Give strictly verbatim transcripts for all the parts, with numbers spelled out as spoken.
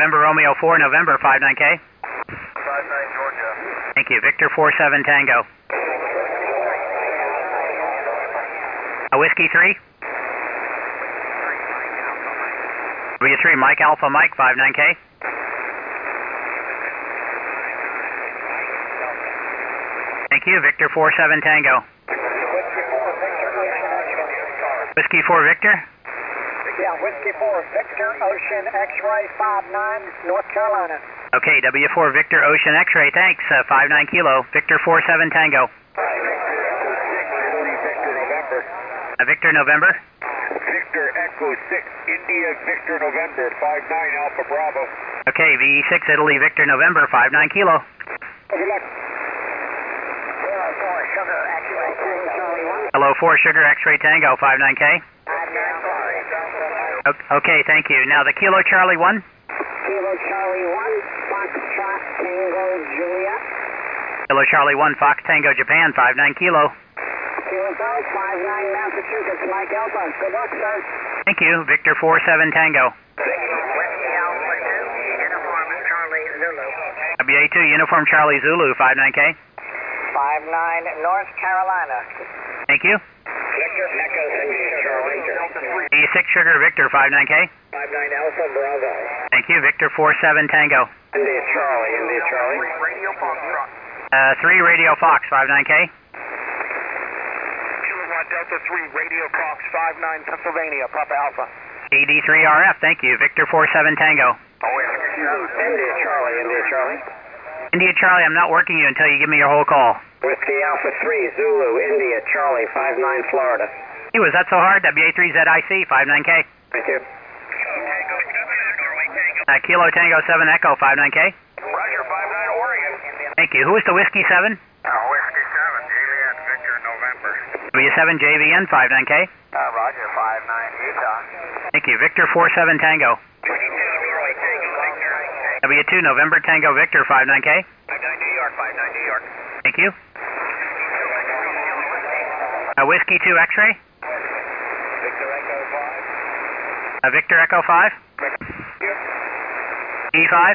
November Romeo four, November, five nine K. five nine Georgia. Thank you. Victor four seven Tango. Uh, Whiskey three. W three, Mike Alpha Mike, five nine K. Thank you. Victor four seven Tango. Whiskey four Victor. Yeah, Whiskey four Victor Ocean X-Ray five nine, North Carolina. Okay, W four Victor Ocean X-Ray, thanks. Uh, five nine Kilo. Victor four seven Tango. Victor November. Uh, Victor November. Victor Echo six, India Victor November, five nine Alpha Bravo. Okay, V E six Italy Victor November, five nine Kilo. Good luck. Hello, four Sugar X-Ray Tango, five nine K. Okay, thank you. Now the Kilo Charlie one. Kilo Charlie one, Foxtrot Tango Juliet. Kilo Charlie one, Fox Tango Japan, five nine Kilo. Kilo Golf five nine Massachusetts, Mike Alpha. Good luck, sir. Thank you. Victor four seven Tango. Whiskey Alpha two, Uniform Charlie Zulu. W A two Uniform Charlie Zulu, five nine K. five nine North Carolina. Thank you. Victor Echo six Charlie. V E six Sugar Victor, five nine K. five nine Alpha Bravo. Thank you. Victor four seven Tango. India Charlie, India Charlie. Radio Foxtrot. Uh, three Radio Fox, five nine K. Kilowatt Delta three, Radio Fox, five nine Pennsylvania, Papa Alpha. A D three R F, thank you. Victor four seven Tango. India Charlie, India Charlie. India Charlie, I'm not working you until you give me your whole call. Whiskey Alpha three, Zulu, India Charlie, five nine Florida. Hey, was that so hard? W A three Z I C, five nine K. Thank you. Uh, Kilo Tango seven Echo, five nine K. Roger, five nine Oregon. Thank you. Who is the Whiskey seven? Uh, Whiskey seven, Juliet Victor November. W seven J V N, five nine K. Uh, Roger, five nine Utah. Thank you. Victor four seven Tango. W two November Tango Victor, five nine K. five nine New York, five nine New York. Thank you. Uh, Whiskey two X-Ray. Victor Echo five. Uh, Victor Echo five. E five.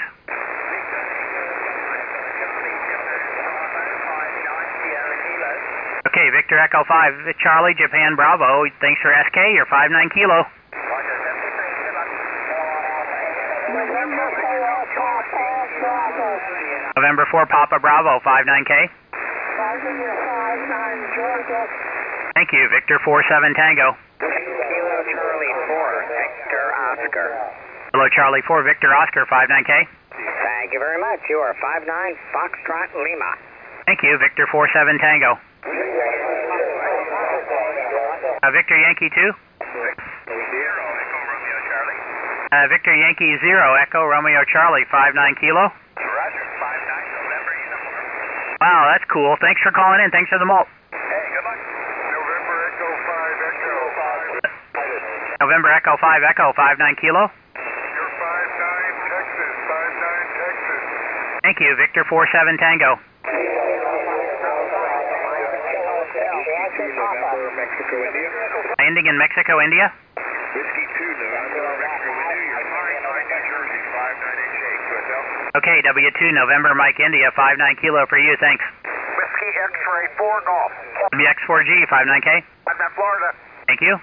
Okay, Victor Echo five. Charlie, Japan Bravo. Thanks for S K. You're five nine Kilo. November four Papa Bravo, five nine K. Thank you. Victor four seven Tango. Kilo Charlie four, Victor Oscar. Hello, Charlie four Victor Oscar, five nine K. Thank you very much. You are five nine Foxtrot Lima. Thank you. Victor four seven Tango. Uh, Victor Yankee two. Uh, Victor Yankee zero Echo Romeo Charlie, five nine Kilo. Roger, five nine November Uniform. Wow, that's cool. Thanks for calling in. Thanks for the malt. Hey, good luck. November Echo five, Echo five. November Echo five Echo, five nine Kilo. You're five nine Texas, five nine Texas. Thank you. Victor four seven Tango. November Mexico, India. Ending in Mexico, India. Whiskey two, November Mexico, India. You're five nine New Jersey, five nine H eight. Hotel. Okay, W two November Mike India, five nine Kilo for you. Thanks. Whiskey X-Ray four Golf. W X four G, five nine K. I'm at Florida. Thank you.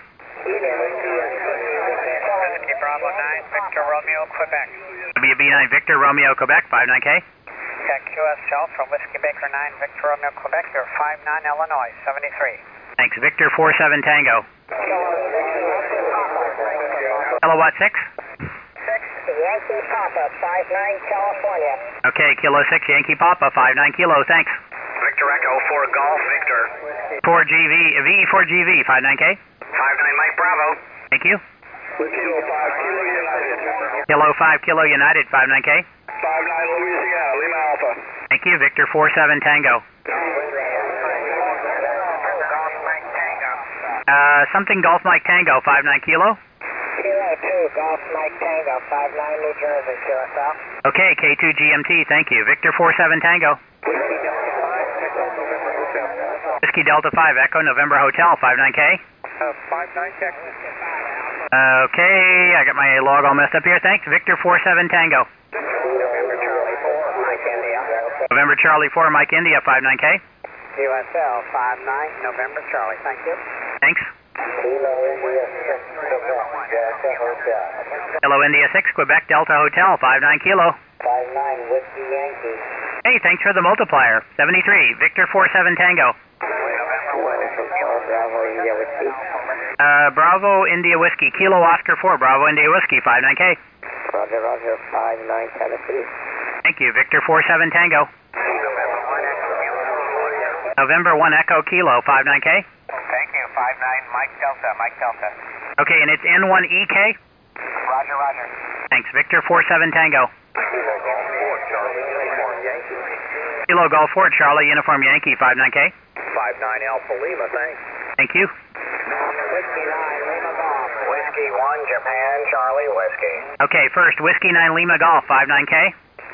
Whiskey Bravo nine, Victor Romeo, Quebec. W B nine Victor Romeo Quebec, five nine K. Check Q S L from Whiskey Baker nine, Victor Romeo, Quebec. You're five nine Illinois, seventy-three. Thanks. Victor four seven Tango. Kilowatt six. six, Yankee Papa, five nine California. Okay, Kilo six Yankee Papa, five nine Kilo. Thanks. Victor Echo four Golf, Victor. four G V, V E four G V, five nine K. five nine Mike Bravo. Thank you. Kilo five Kilo United. Kilo five Kilo United, five nine K. five nine Louisiana, Lima Alpha. Thank you. Victor four seven Tango. Uh, something Golf Mike Tango, five nine Kilo. Kilo two, Golf Mike Tango, five nine New Jersey, Q S L. Okay, K two G M T, thank you. Victor four seven Tango. Whiskey Delta five Echo November Hotel, five nine K. Uh, five nine, check. Okay, I got my log all messed up here. Thanks. Victor four seven Tango. November Charlie four, Mike India. November Charlie four, Mike India, five nine K. U S L five nine, November Charlie. Thank you. Thanks. Hello, India six, Quebec Delta Hotel, five nine Kilo. five nine, Whiskey Yankee. Hey, thanks for the multiplier. seventy-three, Victor four seven Tango. Bravo, India Whiskey. Uh, Bravo India Whiskey, Kilo Oscar four, Bravo India Whiskey, five nine K. Roger, Roger, five nine, Tennessee. Thank you, Victor four seven Tango. November one Echo Kilo, five nine K. Thank you, five nine, Mike Delta, Mike Delta. Okay, and it's N one E K? Roger, Roger. Thanks, Victor four seven Tango. Kilo Golf Ford, Charlie Uniform Yankee, five nine K. five nine Alpha Lima, thanks. Thank you. Whiskey nine, Lima Golf. Whiskey one, Japan, Charlie, Whiskey. Okay, first, Whiskey nine Lima Golf, five nine K.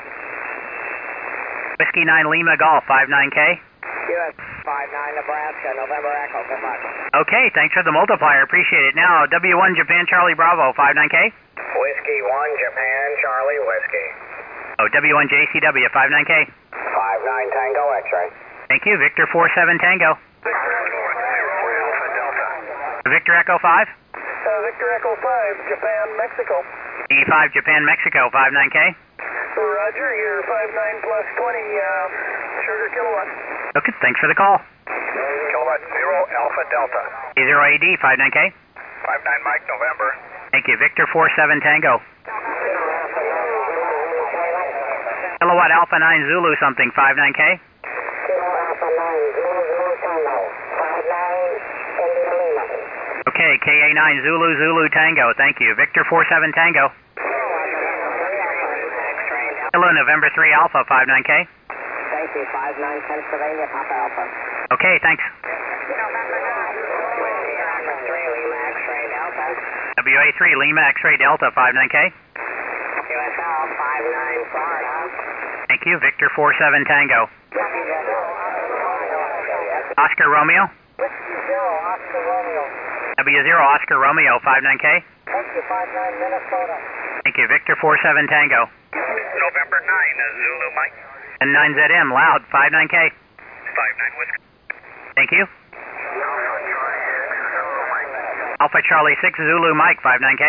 Whiskey nine Lima Golf, five nine K. U S five nine, Nebraska, November Echo, good luck. Okay, thanks for the multiplier, appreciate it. Now, W one Japan Charlie Bravo, five nine K. Whiskey one, Japan, Charlie, Whiskey. Oh, W one J C W, five nine K. five nine, Tango, X-ray. Thank you, Victor four seven Tango. Victor Echo five. Uh, Victor Echo five, Japan, Mexico. E five Japan Mexico, five nine K. Roger, you're five nine plus twenty, uh, sugar kilowatt. Okay, thanks for the call. Kilowatt zero Alpha Delta. A zero A D, five nine K. five nine Mike November. Thank you, Victor four seven Tango. Kilowatt Alpha nine Zulu something, five nine K. Okay, K A nine Zulu Zulu Tango, thank you. Victor four seven Tango. Hello, November three Alpha, five nine K. Thank you, five nine, Pennsylvania, Papa Alpha. Okay, thanks. W A three Lima X-Ray Delta, five nine K. U S L five nine, Florida. Thank you, Victor four seven Tango. Oscar Romeo. Zero, Oscar Romeo. W zero Oscar Romeo, five nine K. Thank you, five nine, Minnesota. Thank you, Victor four seven Tango. November nine Zulu Mike. And nine Z M, loud, five nine K. five nine Whiskey. Thank you. Alpha Charlie six Zulu Mike, five nine K.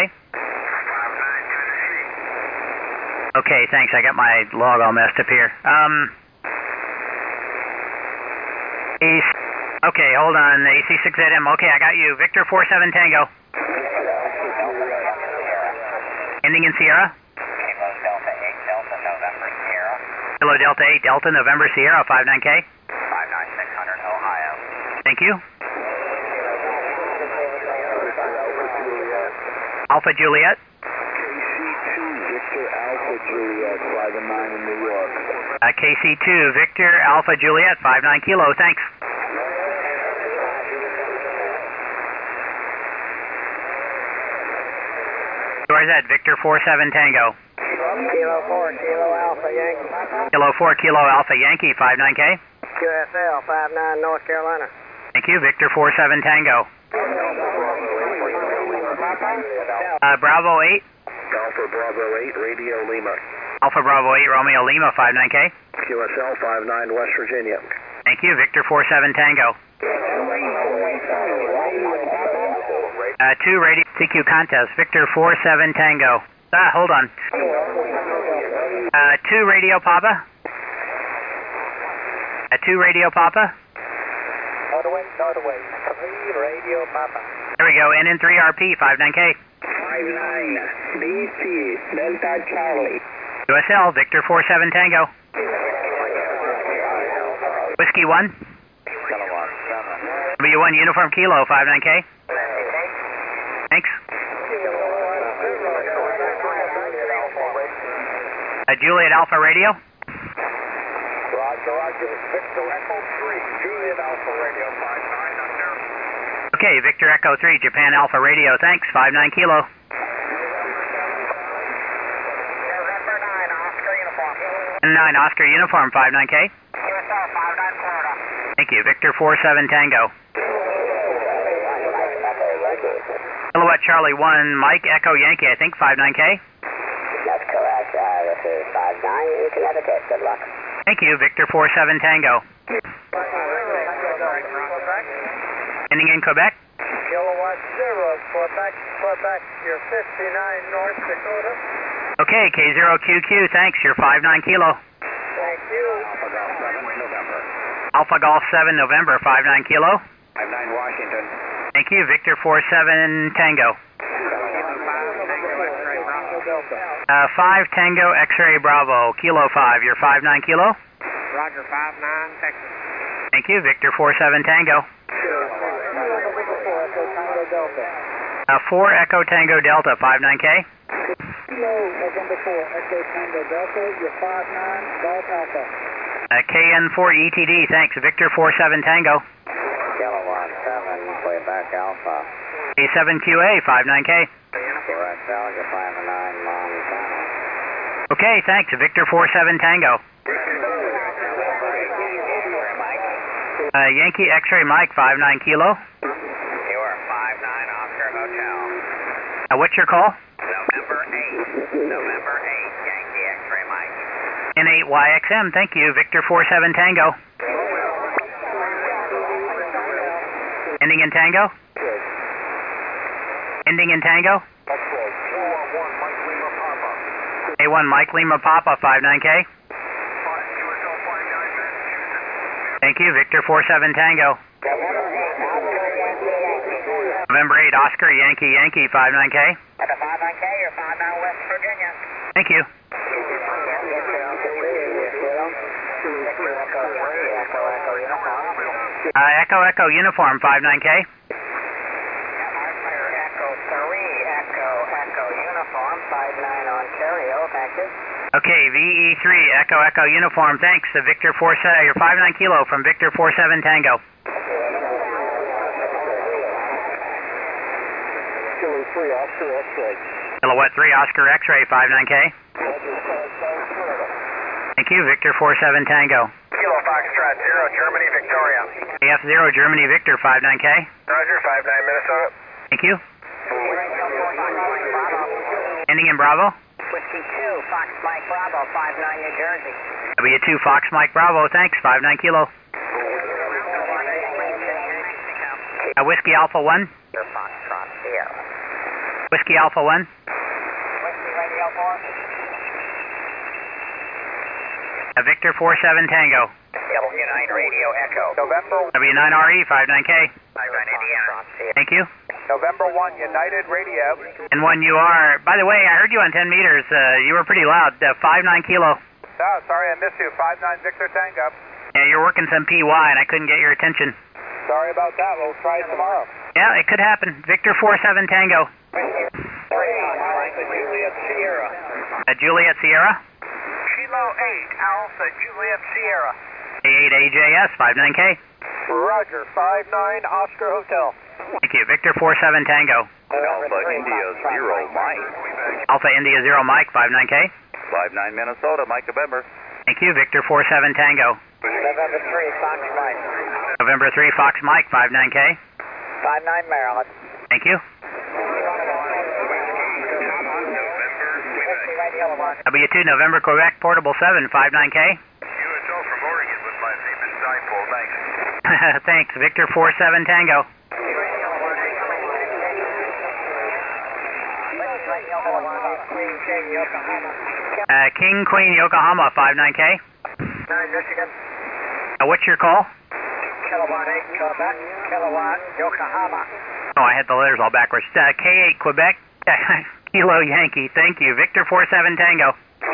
Okay, thanks, I got my log all messed up here. Um, East, okay, hold on, A C six Z M, okay, I got you. Victor four seven Tango. Ending in Sierra. Kilo Delta eight Delta November Sierra, five nine K. five nine six hundred, Ohio. Thank you. Alpha Juliet. K C two Victor Alpha Juliet, five nine in New York. Uh, K C two Victor Alpha Juliet, five nine Kilo, thanks. Where's that? Victor four seven Tango. Kilo four, Kilo Alpha Yankee. Kilo four Kilo Alpha Yankee, five nine K. U S L five nine, North Carolina. Thank you, Victor four seven Tango. Uh, Bravo eight. Alpha Bravo eight Radio Lima. Alpha Bravo eight Romeo Lima, five nine K. Q S L five nine West Virginia. Thank you, Victor four seven Tango. Uh, two Radio T Q contest, Victor four seven Tango. Ah, hold on. Uh, two Radio Papa. Uh, two Radio Papa. Northway, Northway. Three Radio Papa. There we go, N N three R P, five nine K. five nine, D C, Delta Charlie. U S L, Victor four seven Tango. Whiskey one. W one Uniform Kilo, five nine K. Thanks. Uh, Juliet Alpha Radio. Roger, Roger. Victor Echo three, Juliet Alpha Radio, five nine up there. Okay, Victor Echo three, Japan Alpha Radio, thanks, five nine Kilo. November nine, Oscar Uniform. nine Oscar Uniform, five nine K. U S L five nine, Florida. Thank you, Victor four seven Tango. Kilowatt Charlie one, Mike Echo Yankee, I think five nine K. That's correct. Uh, this is five nine in Connecticut. Good luck. Thank you, Victor four seven Tango. Ending in Quebec. Kilowatt zero, Quebec, Quebec, you're fifty-nine North Dakota. Okay, K zero Q Q, thanks, you're five nine kilo. Thank you. Alpha Golf seven November, five nine kilo. five nine Washington. Thank you, Victor four seven Tango. Uh, five Tango X-Ray Bravo, Kilo five, you're five nine kilo. Roger, five nine, Texas. Thank you, Victor four seven Tango. Uh, four Echo Tango Delta, five nine K. Kilo, November four, Echo Tango Delta, you're five nine, Golf Alpha. Uh, K N four E T D, thanks, Victor four seven Tango. Kilowatt seven, Quebec Alpha. A seven Q A, five nine K. Correct, Alpha five nine Montana. Okay, thanks, Victor four seven Tango. Uh, Yankee X-Ray Mike, five nine kilo. You are five nine Oscar Hotel. Uh, what's your call? November eight. November eight, Yankee X-Ray Mike. N eight Y X M, thank you, Victor four seven Tango. Ending in Tango? Ending in Tango? A one Mike Lima Papa, five nine K. Thank you, Victor four seven Tango. November eight Oscar Yankee Yankee, five nine K. At the five nine K, you're five nine West Virginia. Thank you. Uh, Echo Echo Uniform, five nine K. Echo three, Echo Echo Uniform, five nine Ontario, thank you. Okay, V E three Echo Echo Uniform, thanks. Uh, Victor four seven, you're five nine kilo from Victor four seven Tango. Kilo three, Oscar X-Ray. Kilowatt three Oscar X-Ray, five nine K. Thank you, Victor four seven Tango. Kilo Foxtrot zero, Germany, Victoria. A F zero Germany Victor, five nine K. Roger, five nine Minnesota. Thank you. Ending in Bravo. Whiskey two, Fox Mike Bravo, five nine New Jersey. W two Fox Mike Bravo, thanks, five nine kilo. Uh, Whiskey Alpha one. Foxtrot Sierra. Whiskey Alpha one. Whiskey Radio four. Uh, Victor four seven Tango. W nine Radio Echo. November, W nine R E, five nine K. five nine Indiana. Thank you. November one, United Radio. And when you are, by the way, I heard you on ten meters. Uh, you were pretty loud. Uh, five nine kilo. Oh, sorry I missed you. five nine Victor Tango. Yeah, you're working some P Y and I couldn't get your attention. Sorry about that. We'll try it tomorrow. Yeah, it could happen. Victor four seven Tango. Juliet Sierra. Uh, Juliet Sierra. Kilo eight, Alpha Juliet Sierra. A eight A J S, five nine K. Roger, five nine Oscar Hotel. Thank you. Victor four seven Tango. Alpha India zero Mike. Alpha India zero Mike, five nine K. five nine Minnesota, Mike November. Thank you. Victor four seven Tango. November three, Fox Mike. November three Fox Mike, five nine K. five nine Maryland. Thank you. Whiskey Radio one. W two November Quebec, Portable seven, five nine K. U S O from Oregon with my famous dipole, thanks. Thanks. Victor four seven Tango. Uh, King Queen Yokohama, five nine K. nine Michigan. Uh, what's your call? Kilowatt eight, Quebec. Kilowatt, Yokohama. Oh, I had the letters all backwards. Uh, K eight Quebec, Kilo Yankee. Thank you. Victor four seven Tango.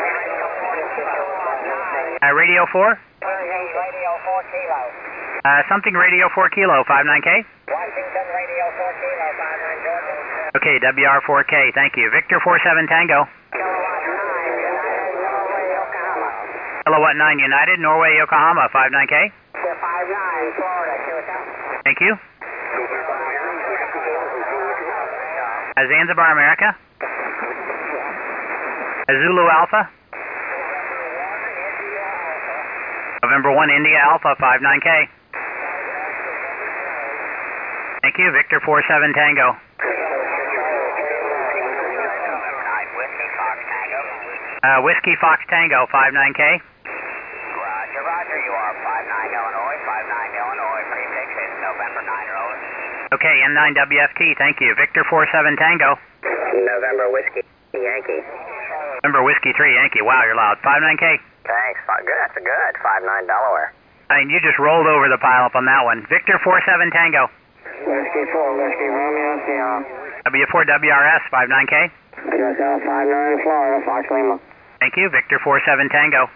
Uh, Radio four? Radio four Kilo. Uh, something Radio four Kilo, five nine K. Washington Radio four Kilo, five nine Georgia. Okay, W R four K. Thank you. Victor four seven Tango. Kilowatt nine, United Norway, Yokohama. Kilowatt nine United Norway Yokohama, five nine K. five nine, Florida, Hotel. Thank you. Uh, Zanzibar, America. Uh, Zulu Alpha. November one India Alpha, five nine K. Thank you. Victor four seven Tango. Uh, Whiskey Fox Tango, five nine K. Roger, roger. You are five nine Illinois, five nine Illinois. Prefix is November nine Rose. Okay, N nine W F T, thank you. Victor four seven Tango. November Whiskey Yankee. November Whiskey three Yankee. Wow, you're loud. five nine K. Thanks. Good. That's a good. five nine Delaware. I mean, you just rolled over the pileup on that one. Victor four seven Tango. Whiskey four, Whiskey Romeo, Sierra. W four W R S, five nine K. U S L five nine Florida, Fox Lima. Thank you. Victor four seven Tango.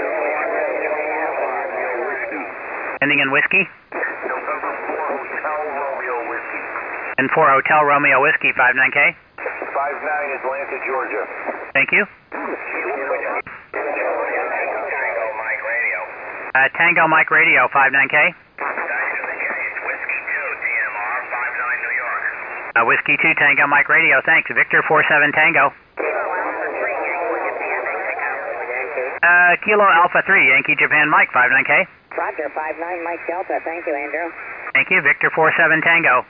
Ending in Whiskey. November four Hotel Romeo Whiskey. And four Hotel Romeo Whiskey, five nine K. five nine Atlanta, Georgia. Thank you. Tango Mike Radio. Uh, Tango Mike Radio, five nine K. Whiskey two D M R five nine New York. Uh, Whiskey two Tango Mike Radio, thanks. Victor four seven Tango. Uh, Kilo Alpha three Yankee Japan Mike, five nine K. Roger, five nine Mike Delta. Thank you, Andrew. Thank you. Victor four seven Tango.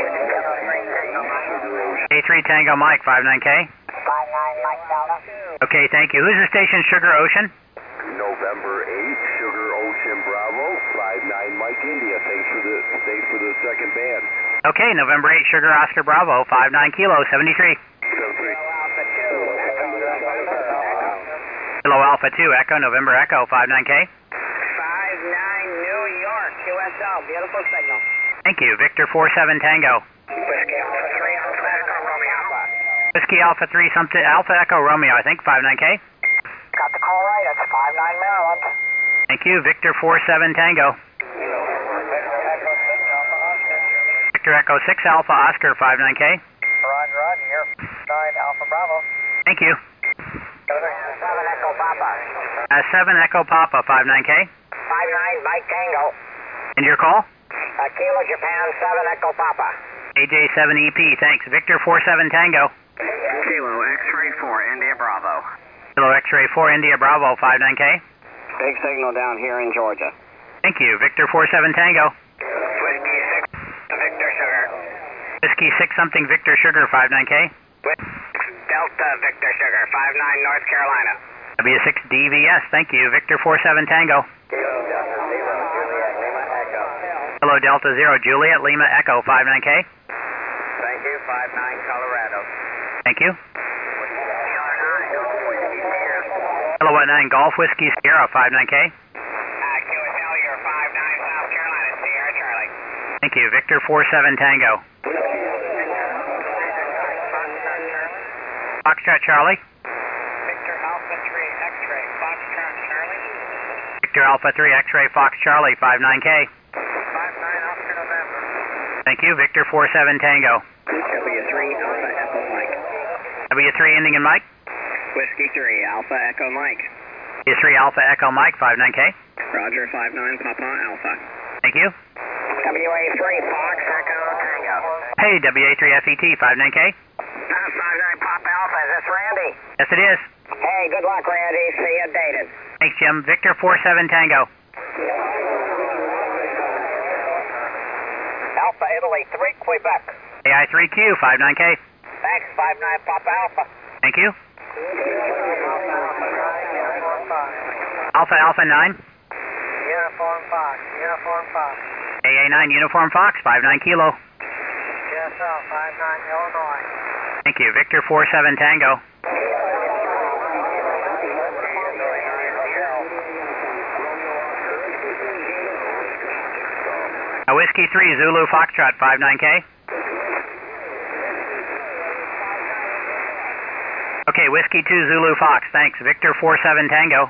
A three Tango Mike, five nine K. five nine Mike Delta. Okay, thank you. Who's the station? Sugar Ocean? November eighth, Sugar Ocean Bravo, five nine Mike India. Thanks for the thanks for the second band. Okay, November eighth, Sugar Oscar Bravo, five nine Kilo, seventy-three. Kilo Alpha two, Echo, November Echo, five nine K. five nine New York, U S L. Beautiful signal. Thank you. Victor four seven Tango. Whiskey Alpha three, Alpha Echo Romeo. Whiskey Alpha three something, Alpha Echo Romeo, I think, five nine K. Got the call right. That's five nine Maryland. Thank you. Victor four seven Tango. Victor Echo six Alpha Oscar, five nine K. Roger, roger. You're nine Alpha Bravo. Thank you. seven Echo Papa. Uh, seven Echo Papa, five nine K. five nine Mike Tango. And your call? Uh, Kilo Japan, seven Echo Papa. A J seven E P, thanks. Victor four seven Tango. Kilo X-ray four, India Bravo. Kilo X-ray four India Bravo, five nine K. Big signal down here in Georgia. Thank you. Victor four seven Tango. Whiskey six, Victor Sugar. Whiskey six something Victor Sugar, five nine K. Delta Victor Sugar, five nine North Carolina. W six D V S, thank you. Victor four seven Tango. Hello, Delta zero Juliet Lima Echo, five nine K. Thank you, five nine Colorado. Thank you. Hello, What nine Golf Whiskey Sierra, five nine K. Uh, Q S L, you're five nine South Carolina, Sierra Charlie. Thank you. Victor four seven Tango. Foxtrot Charlie. Victor Alpha three X-ray Foxtrot Charlie. Victor Alpha three X-ray Fox Charlie, five nine K. five nine Oscar November. Thank you. Victor four seven Tango. W three Alpha Echo Mike. W three ending in Mike. Whiskey three Alpha Echo Mike. W three Alpha Echo Mike, five nine K. Roger, five nine Papa Alpha. Thank you. W A three Fox Echo Tango. Hey, W A three F E T, five nine K. Uh, five nine Papa Alpha, is this Randy? Yes, it is. Hey, good luck, Randy. See you dated. Thanks, Jim. Victor four seven Tango. Alpha Italy three Quebec. A I three Q, five nine K. Thanks, five nine Papa Alpha. Thank you. Alpha Alpha nine. Uniform Fox, Uniform Fox. A A nine Uniform Fox, five nine Kilo. G S L five nine Illinois. Thank you. Victor four seven Tango. A Whiskey three Zulu Foxtrot, five nine K. Okay, Whiskey two Zulu Fox, thanks. Victor four seven Tango.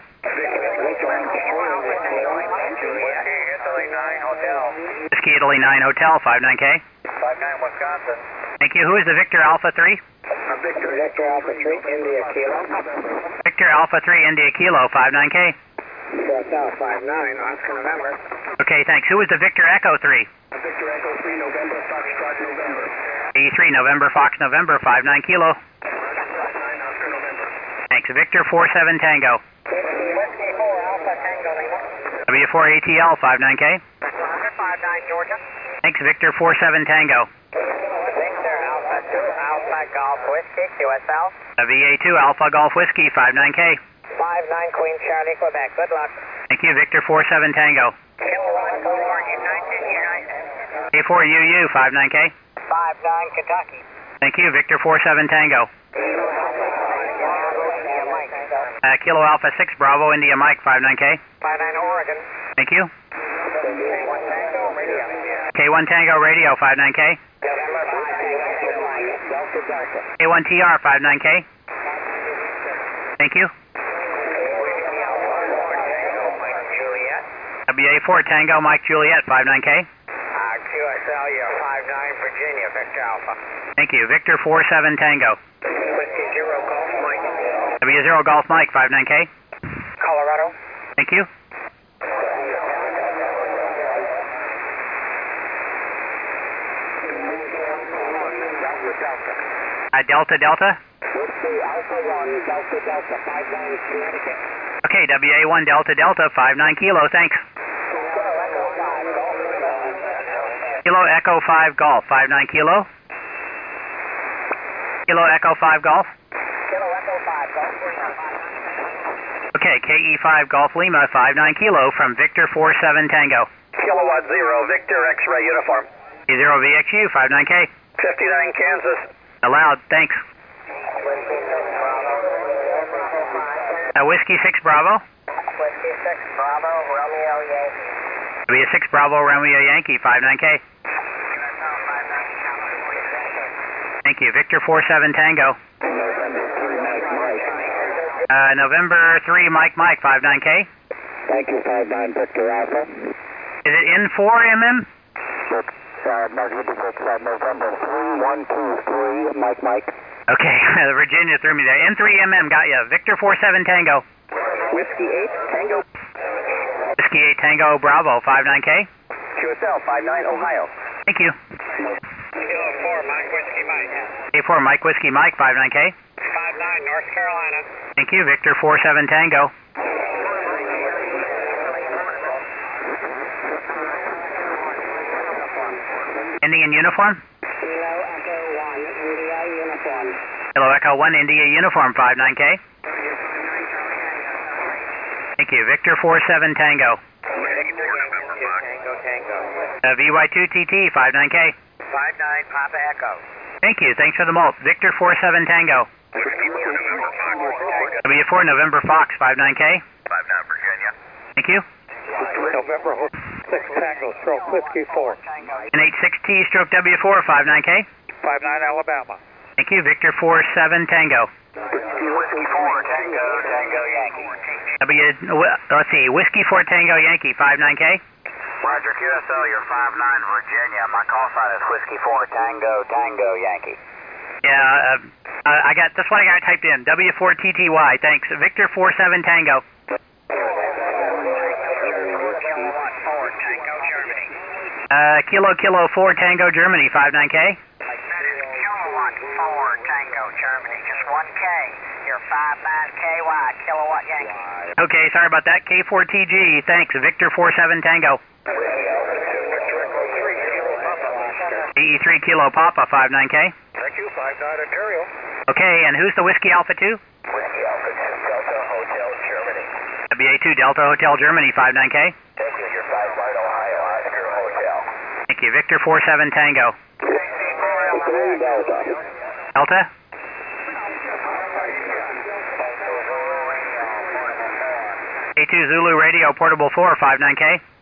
Whiskey Italy nine Hotel, five nine K. five nine Wisconsin. Thank you. Who is the Victor Alpha three? Victor, Victor Alpha three India Kilo. Victor Alpha three India Kilo, five nine K. G S L five nine Oscar November. Okay, thanks. Who is the Victor Echo three? Victor Echo three November Foxtrot November. A three November Fox November, five nine Kilo. nine Oscar November. Thanks. Victor four seven Tango. Whiskey four Alpha Tango Lima. W four A T L, five nine K. Roger, five nine Georgia. Thanks. Victor four seven Tango. Victor Alpha two Alpha Golf Whiskey, Q S L. V A two Alpha Golf Whiskey, five nine K. five nine Queen Charlie, Quebec. Good luck. Thank you, Victor four seven Tango. Kilo one four United, United. A four U U, five nine K. five nine Kentucky. Thank you, Victor four seven Tango. Uh, Kilo Alpha six Bravo India Mike, five nine K. five nine Oregon. Thank you. K one Tango Radio. K one Tango Radio, five nine K. K one T R, five nine K. Thank you. W A four Tango Mike Juliet, five nine K. Uh, Q S L, you're five nine Virginia, Victor Alpha. Thank you, Victor four seven Tango. Whiskey Zero Golf Mike. W zero Golf Mike, five nine K. Colorado. Thank you. Uh, Delta Delta. Whiskey Alpha one, Delta Delta, five nine Connecticut. Okay, W A one Delta Delta, five nine Kilo, thanks. Kilo Echo five Golf, five nine Kilo. Kilo Echo five Golf. Kilo Echo five Golf. Okay, K E five Golf Lima, five nine Kilo from Victor four seven Tango. Kilowatt zero, Victor X-ray uniform. zero V X U, five nine K. fifty-nine Kansas. Allowed, thanks. Uh, Whiskey six Bravo. Whiskey six Bravo, Romeo Yankee. W six Bravo Romeo Yankee, five nine K. Thank you, Victor four seven Tango. Uh, November three Mike Mike, five nine K. Thank you, five nine Victor Alpha. Is it in four M M? Uh, November three one two three, Mike Mike. Okay, Virginia threw me there. N three M M, got ya. Victor four seven Tango. Whiskey eight, Tango. Whiskey eight Tango Bravo, five nine K. Q S L, five nine Ohio. Thank you. Kilo four Mike Whiskey Mike. A four Mike Whiskey Mike, five nine K. five nine North Carolina. Thank you, Victor four seven Tango. Indian uniform? Kilo Echo one India uniform. Kilo Echo one India uniform, five nine K. Thank you, Victor four seven Tango. Tango Tango. Uh, V Y two T T, five nine K. five nine Papa Echo. Thank you, thanks for the mulch. Victor four seven Tango. W four November Fox, five nine K. five nine Virginia. Thank you. November six Tango, stroke Whiskey four. N H six T stroke W four, five nine K. five nine Alabama. Thank you, Victor four seven Tango. Whiskey four, Tango, Tango Yankee. W, let's see, Whiskey four Tango Yankee, five nine K. Roger, Q S L, you're five nine Virginia. My call sign is Whiskey four Tango, Tango Yankee. Yeah, uh, uh, I got, that's what I got typed in, W four T T Y, thanks. Victor four seven Tango. Uh, Kilo Kilo four Tango Germany, five nine K. That is Kilowatt four Tango Germany, just one K. You're five nine K Y, Kilowatt Yankee. Okay, sorry about that. K four T G, thanks. Victor four seven Tango. A E three Kilo Papa, five nine K. Thank you, five nine Ontario. Okay, and who's the Whiskey Alpha two? Whiskey Alpha two, Delta Hotel Germany. W A two Delta Hotel Germany, five nine K. Thank you, you're five nine Ohio, Oscar Hotel. Thank you, Victor four seven Tango. three Delta. Delta? A two Zulu Radio Portable four, five nine K.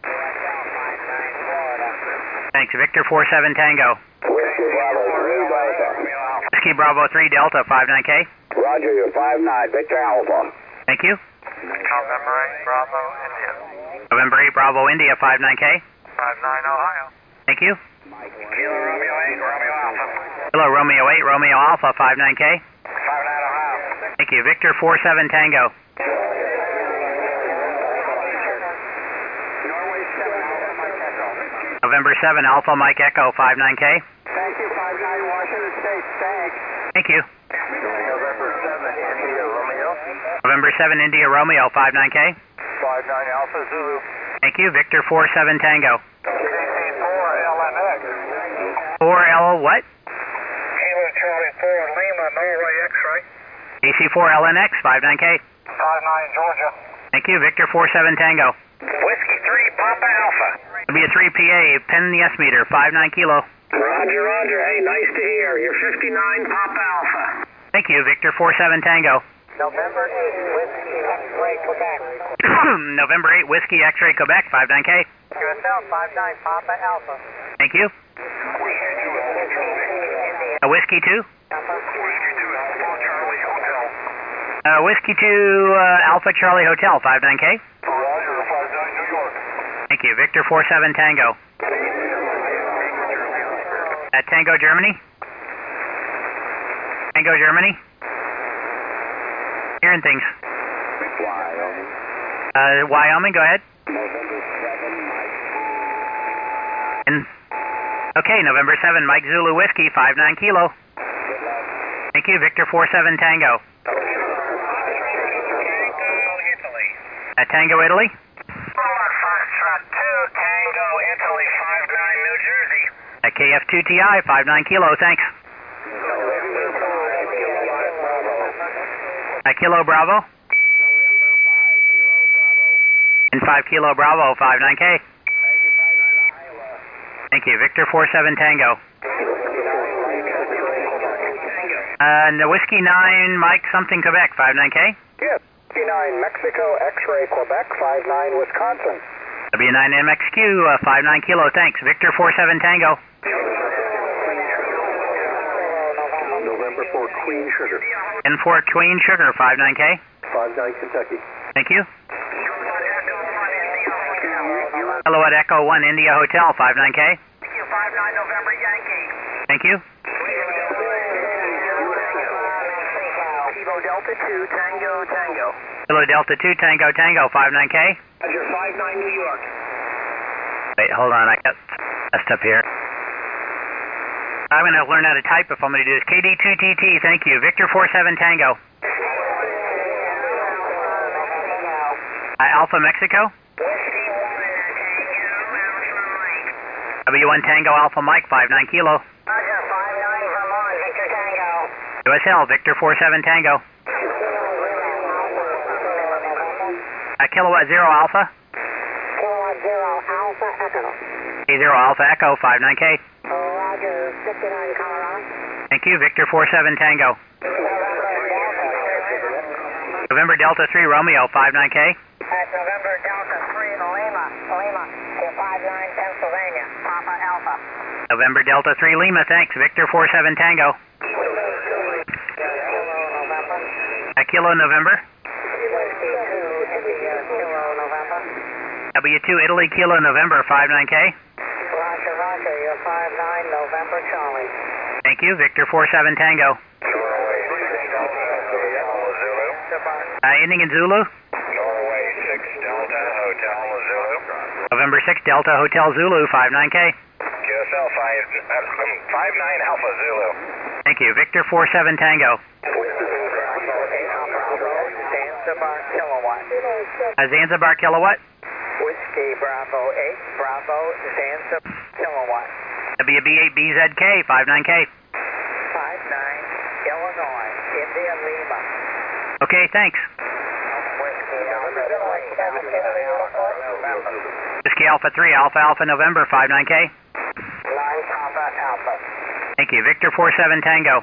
Thanks, Victor four seven Tango. Whiskey Bravo three Delta. Whiskey Bravo three Delta, five nine K. Roger, you're five nine, Victor Alpha. Thank you. November eight Bravo India. November eight Bravo India, five nine K. five nine Ohio. Thank you. Kilo Romeo eight Romeo Alpha. Hello, Romeo eight Romeo Alpha, five nine K. five nine Ohio. Thank you, Victor four seven Tango. November seven Alpha Mike Echo, five nine K. Thank you, five nine Washington State. Thanks. Thank you. November seven, India Romeo. November seven India Romeo, five nine K. five nine Alpha Zulu. Thank you, Victor four seven Tango. four L N X. four L what? Kilo Charlie C four Lima, Norway X-ray. A C four L N X, five nine K. five nine Georgia. Thank you, Victor four seven Tango. Whiskey three Papa Alpha. It'll be a three P A, pen the S meter, five nine kilo. Roger, roger. Hey, nice to hear. You're fifty-nine Papa Alpha. Thank you, Victor four seven Tango. November eight, Whiskey X-ray Quebec. November eight, Whiskey X-ray Quebec, five nine K. Q S L five nine Papa Alpha. Thank you. A Whiskey two. Uh, Whiskey two uh, Alpha Charlie Hotel, five nine K. Thank you, Victor four seven Tango. At Tango, Germany. Tango, Germany. Hearing things. Wyoming. Uh, Wyoming, go ahead. And, okay, November seven, Mike Zulu Whiskey, five nine kilo. Thank you, Victor four seven Tango. Italy. At Tango, Italy. Foxtrot two Tango Italy, five nine New Jersey. At K F two T I, five nine kilo, thanks. At Kilo Bravo. And five Kilo Bravo, five nine K. Thank you, Victor four seven Tango. Uh, and the Whiskey nine, Mike something Quebec, five nine K. Yes, fifty-nine Mexico X-ray Quebec, five nine Wisconsin. W nine M X Q, uh, five nine kilo, thanks. Victor four seven Tango. November four, Queen Sugar. And for Queen Sugar, five nine K. five nine Kentucky. Thank you. Hello at Echo one India Hotel, five nine K. five nine November Yankee. Thank you. Kilo Delta two Tango Tango. Hello Delta two Tango Tango, five nine K. Roger, five nine New York. Wait, hold on, I got messed up here. I'm going to learn how to type if I'm going to do this. K D two T T, thank you. Victor four seven Tango. Uh, Alpha Mexico. W one Tango Alpha Mike, five nine kilo. Roger, five nine Vermont Victor Tango. U S L, Victor four seven Tango. Uh, Kilowatt Zero Alpha. Kilowatt Zero Alpha Echo. A Zero Alpha Echo, five nine K. Roger, fifty-nine Colorado. Thank you, Victor four seven Tango. November Delta three Romeo, five nine K. At November Delta three Lima, Lima, to five nine Pennsylvania, Papa Alpha. November Delta three Lima, thanks. Victor four seven Tango. Kilo November. A Kilo November. Whiskey two India, Kilo November. W two Italy Kilo November, five nine K. Roger, Roger, you're five nine November Charlie. Thank you, Victor four seven Tango. Uh, ending in Zulu. Norway six Delta Hotel Zulu. November six Delta Hotel Zulu, five nine K. Q S L five nine Alpha Zulu. Thank you, Victor four seven Tango. Zanzibar Kilowatt. Uh, Zanzibar Kilowatt. Whiskey Bravo eight, Bravo Zanzibar Kilowatt. W B eight B Z K, five nine K. five nine Illinois, India Lima. Okay, thanks. Whiskey Alpha three, November. Whiskey Alpha three, Alpha Alpha November, five nine K. nine Papa Alpha. Thank you, Victor four seven Tango.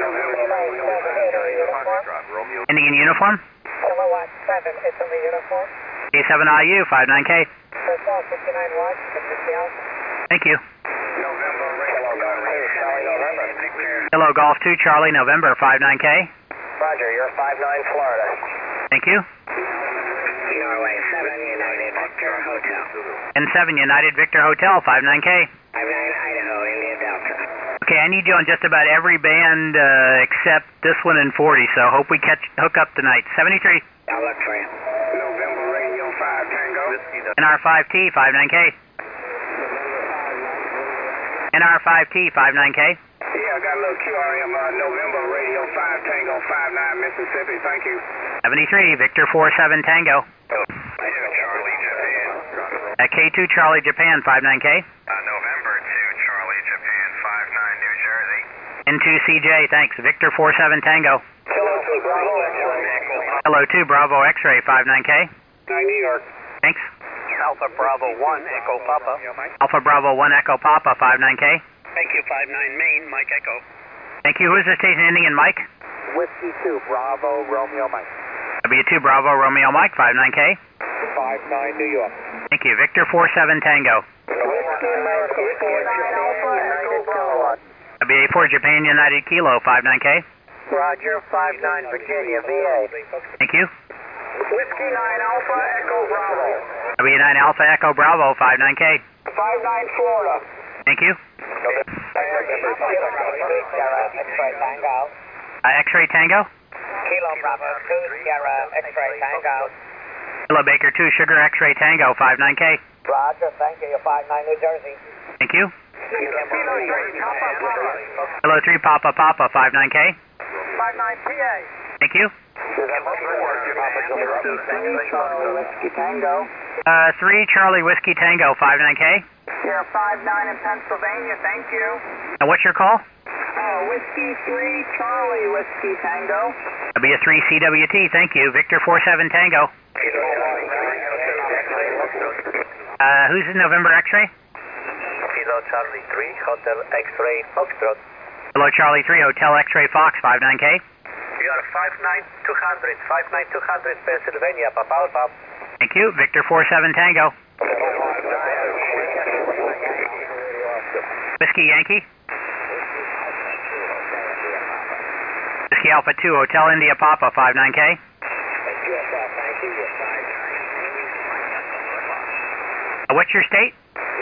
Ending in uniform. Kilowatt seven, Italy uniform. A seven I U, five nine K. Hotel fifty-nine watch, Whiskey Alpha. Thank you. November November. Hello Golf two Charlie November, five nine K. Roger, you're five nine Florida. Thank you. Norway seven United Victor Hotel. And seven United Victor Hotel, five nine K. five nine Idaho, India Delta. Okay, I need you on just about every band uh, except this one and forty, so hope we catch hook up tonight. seventy-three. I'll look for you. November Radio five Tango. N R five T, five nine K. N R five T, five nine K. Yeah, I got a little Q R M, uh, November Radio five Tango, five nine Mississippi, thank you. seventy-three, Victor four seven Tango. Charlie, Japan. At K two Charlie Japan, five nine K. Uh, November two Charlie, Japan, five nine New Jersey. N two C J, thanks. Victor four seven Tango. Kilo two Bravo X-ray. Hello two Bravo X-ray five nine K. New York. Thanks. Alpha Bravo one Echo Papa. Alpha Bravo one Echo Papa five nine K. Thank you, five nine Main, Mike Echo. Thank you. Who is the station ending in Mike? Whiskey two Bravo Romeo Mike. W two Bravo Romeo Mike five nine K. five nine New York. Thank you. Victor four seven Tango. W A four Japan United Kilo five nine K. Roger, five nine Virginia, V A. Thank you. Whiskey nine Alpha Echo Bravo. W nine Alpha Echo Bravo five nine K. five nine Florida. Thank you. X-ray Tango. Uh, X-ray Tango. Kilo Bravo two Sierra X-ray Tango. Hello Baker two Sugar X-ray Tango five nine K. Roger, thank you, five nine New Jersey. Thank you. Hello three Papa Papa five nine K. five nine P A. Thank you. Whiskey Tango. Uh, three Charlie Whiskey Tango five nine K. Sierra five nine in Pennsylvania, thank you. And what's your call? Uh, Whiskey three Charlie Whiskey Tango. That'll be a three C W T, thank you. Victor four seven Tango. Uh, who's in November X-ray? Kilo Charlie three Hotel X-ray Foxtrot. Hello Charlie three Hotel X-ray Fox five nine K. You are five nine two hundred, five nine two hundred Pennsylvania, Papa Alpha. Thank you. Victor four seven Tango. Whiskey Yankee. Whiskey Alpha two Hotel India Papa five nine K. Uh, what's your state?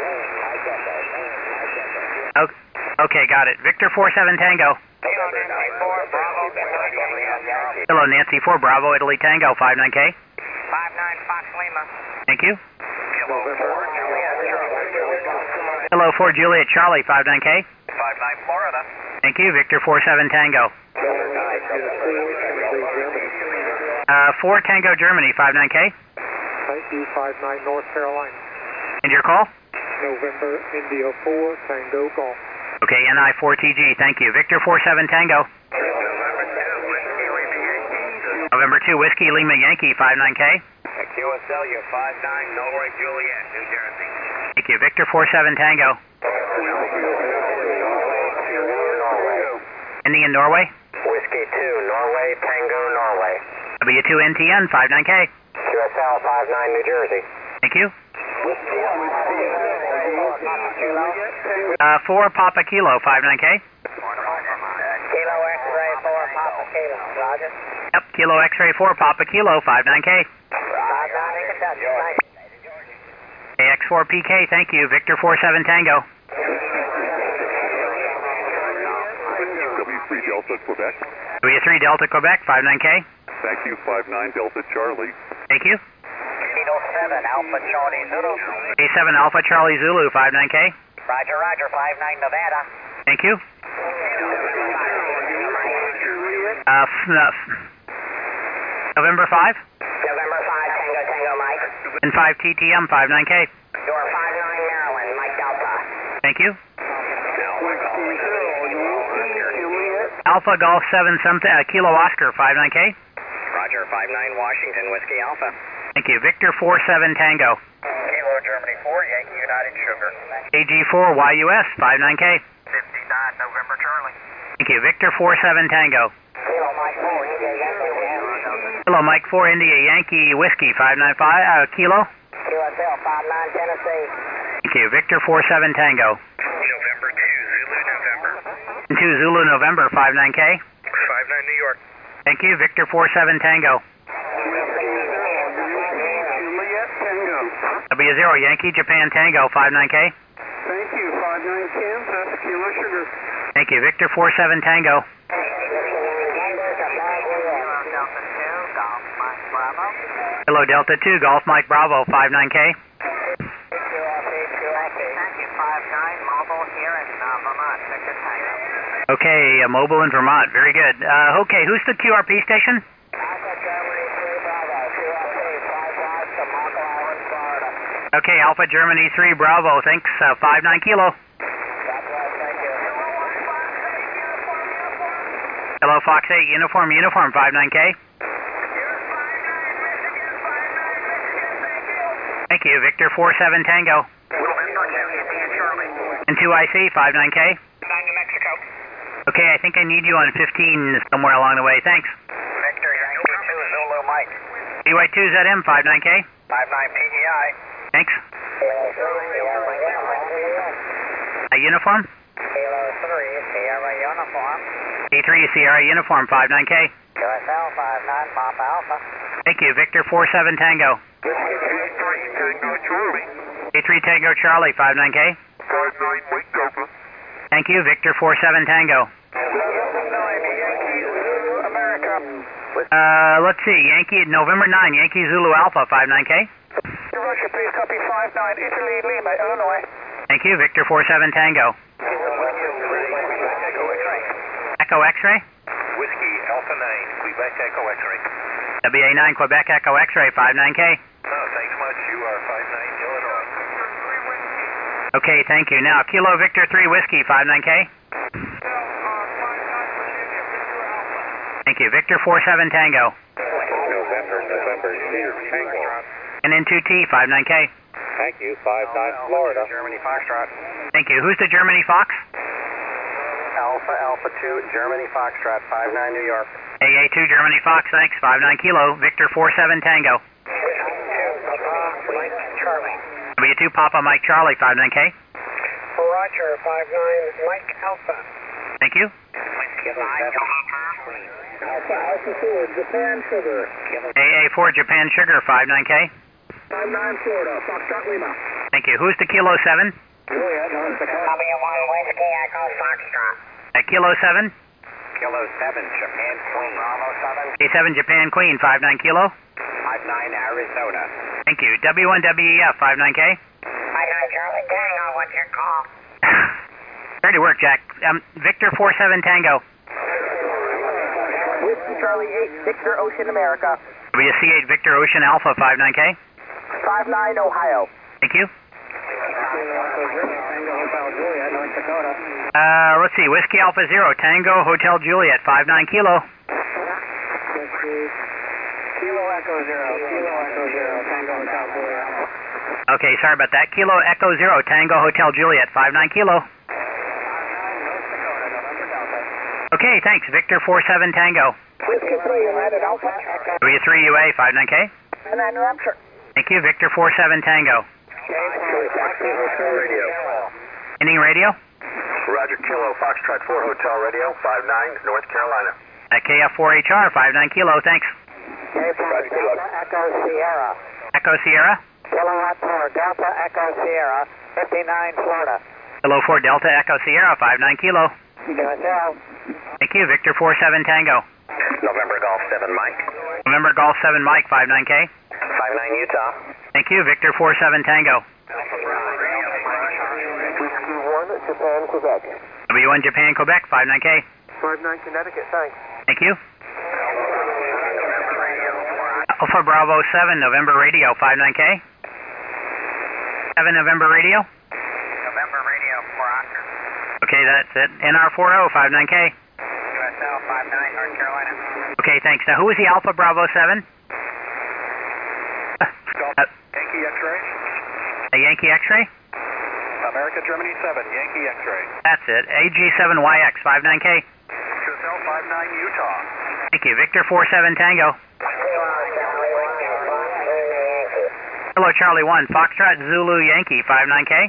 Okay, okay, got it. Victor four seven Tango. Hello Nancy four Bravo Italy Tango five nine K. five nine Fox Lima. Thank you. Hello four Juliet Charlie five nine K. five nine Florida. Thank you. Victor four seven Tango. Uh, four Tango Germany five nine K. Thank you, five nine North Carolina. And your call? November India four Tango Golf. Okay, N I four T G, thank you. Victor four seven Tango. November two Whiskey Lima Yankee five nine K. Q S L U five nine Norway Juliet, New Jersey. Thank you. Victor four seven Tango. Indian Norway. Whiskey two Norway Tango Norway. W two N T N five nine K. Q S L five nine New Jersey. Thank you. Uh, four Papa Kilo five nine K. Kilo X-ray four Papa Kilo. Roger. Yep, Kilo X-ray four Papa Kilo five nine K. five nine in Kentucky. Thank you. A X four P K, thank you. Victor four seven Tango. W three Delta Quebec. W three Delta Quebec five nine K. Thank you, five nine Delta Charlie. Thank you. Kilo seven Alpha Charlie Zulu. A seven Alpha Charlie Zulu five nine K. Roger, Roger, five nine Nevada. Thank you. Uh, f- uh, f- November five. November five Tango Tango Mike. And five T T M five nine K. You're five nine Maryland, Mike Delta. Thank you. Alpha Golf seven something, uh, Kilo Oscar five nine K. Roger, five nine Washington Whiskey Alpha. Thank you. Victor four seven Tango. Kilo Germany four Yankee United Sugar. A G four Y U S five nine K. fifty-nine November Charlie. Thank you. Victor four seven Tango. Kilo Mike four India Yankee. Hello, Mike four India Yankee Whiskey five nine five, uh, Kilo. Q S L five nine Tennessee. Thank you. Victor four seven Tango. November two Zulu November. And two Zulu November five nine K. five nine New York. Thank you. Victor four seven Tango. W zero Yankee Japan Tango five nine K. Thank you, five nine Kansas Kilo Sugar. Thank you. Victor four seven Tango. Hello, Delta two Golf Mike Bravo five nine K. Thank you, five nine Mobile here in uh, Vermont, Victor Tango. Okay, uh, mobile in Vermont. Very good. Uh, okay, who's the Q R P station? Alpha Germany three Bravo, Q S A five five to Marco Island, Florida. Okay, Alpha Germany three Bravo. Thanks. Uh, five nine Kilo. That's right, thank you. Hello, Fox eight, uniform, uniform, five nine K. Thank you, Victor four seven Tango. And two I C, five nine K. nine to Mexico. Okay, I think I need you on fifteen somewhere along the way, thanks. Victor, Yankee two, Zulu Mike. B Y two Z M, five nine K. five nine P E I. Thanks. A uniform? Kilo three, Sierra Uniform. A three Sierra uniform, five nine K. U S L five nine, Papa Alpha. Thank you, Victor four seven Tango. A three Tango Charlie. A three Tango Charlie, five nine K. five nine Mike Delta. Thank you, Victor four seven Tango. Yankee Zulu America. Uh, let's see, Yankee, November nine, Yankee Zulu Alpha, five nine K. Russia, please copy five nine, Italy, Lima, Illinois. Thank you, Victor four seven Tango. Echo X-ray? Whiskey Alpha nine, Quebec Echo X-ray. W A nine, Quebec Echo X-ray, five nine K. No, thanks much. You are five nine Illinois. Okay, thank you. Now, Kilo Victor three Whiskey, five nine K. Thank you, Victor four seven Tango. November, November, Cedar Tango. And then two T, five nine K. Thank you, five nine Florida. Germany Foxtrot. Thank you. Who's the Germany Fox? Alpha Alpha two, Germany Foxtrot, five nine New York. A A two Germany Fox, thanks, five nine Kilo, Victor four seven Tango. Mike Charlie. W two Papa Mike Charlie, five nine K. Roger, five nine Mike Alpha. Thank you. Alpha Alpha four, Japan Sugar. A A four Japan Sugar, five nine K. five nine Florida, Foxtrot Lima. Thank you. Who's the Kilo seven? W one Whiskey Echo Foxtrot. At Kilo seven? Kilo seven, Japan Queen. Bravo seven. A seven Japan Queen, five nine Kilo. five nine Arizona. Thank you. W one W E F, five nine K. five nine Charlie Tango, what's your call? Ready to work, Jack. Um, Victor four seven Tango. Whiskey Charlie eight, Victor Ocean America. W C eight Victor Ocean Alpha, five nine K. five nine Ohio. Thank you. Uh, let's see. Whiskey Alpha Zero, Tango Hotel Juliet, five nine Kilo. Kilo Echo Zero, Kilo Echo Zero, Tango Hotel Juliet. Okay, sorry about that. Kilo Echo Zero, Tango Hotel Juliet, five nine Kilo. Okay, thanks. Victor four seven Tango. Whiskey three, United Alpha. W three U A, five nine K. And then New Hampshire. Thank you. Victor four seven Tango. Radio. Ending radio? Roger, Kilo, Foxtrot four Hotel Radio, five nine, North Carolina. At K F four H R, five nine Kilo, thanks. Delta Echo Sierra. Echo Sierra? Kilowatt four, Delta Echo Sierra, fifty-nine Florida. Hello four Delta Echo Sierra, five nine Kilo. U S L. Thank you. Victor four seven Tango. November Golf seven, Mike. November Golf seven Mike, five nine K. five nine Utah. Thank you. Victor four seven Tango. Whiskey one, Japan, Quebec. W one Japan Quebec, five nine K. five nine Connecticut, thanks. Thank you. Alpha Bravo seven November Radio, five nine K. seven November Radio. November Radio, four Oscar. Okay, that's it. N R four zero, five nine K. U S L, five nine, North Carolina. Okay, thanks. Now, who is the Alpha Bravo seven? Uh, Yankee X-ray. a Yankee X-ray? America Germany seven, Yankee X-ray. That's it. A G seven Y X, five nine K. U S L five nine Utah. Thank you. Victor four seven Tango. Hello, Charlie one. Foxtrot Zulu Yankee, five nine K.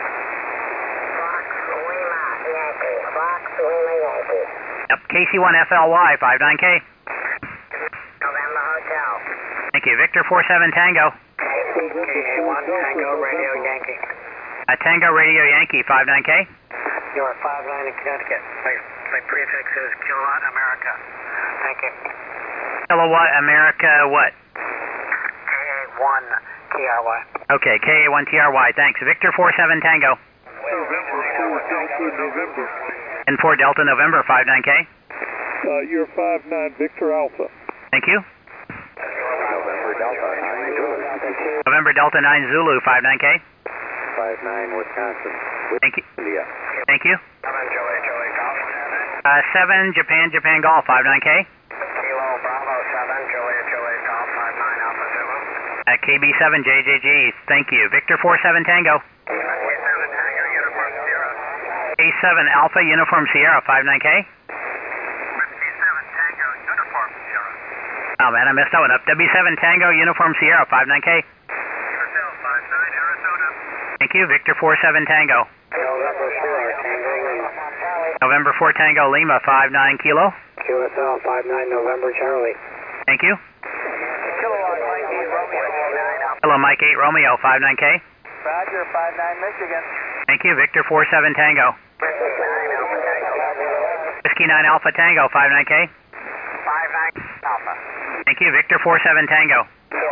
Yep. K C one F L Y, five nine K. November Hotel. Thank you. Victor four seven Tango. K A one, Tango Radio Yankee. Uh, Tango Radio Yankee, five nine K. You are five nine in Connecticut. My, my prefix is Kilowatt America. Thank you. Kilowatt America what? K A one T R Y. Okay, K A one T R Y, thanks. Victor four seven Tango. November four Delta November. And four Delta November, five nine K. Uh, you're five nine Victor Alpha. Thank you. November Delta nine Zulu. November Delta nine Zulu, five nine K. five nine Wisconsin. Thank you. India. Thank you. Come on, Joey, Joey, Golf. Uh, seven, Japan, Japan Golf, five nine K. Kilo Bravo seven, Juliet, Juliet Golf, five nine Alpha Zulu. Uh, K B seven, J J G, thank you. Victor four seven Tango. K seven Tango, Uniform Sierra. K seven Alpha, Uniform Sierra, five nine K. Whiskey seven Tango, Uniform Sierra. Oh man, I messed that one up. W seven Tango, Uniform Sierra, five nine K. Brazil, five nine Arizona. Thank you. Victor four seven Tango. November four, Tango Lima. November four Tango Lima, five nine Kilo. Q S L, five nine November Charlie. Thank you. Kilowatt Mike eight Romeo. Hello, Mike eight Romeo, five nine K. Roger, five nine Michigan. Thank you. Victor four seven Tango. Whiskey nine Alpha Tango, five nine K. five nine Alpha. Thank you. Victor four seven Tango.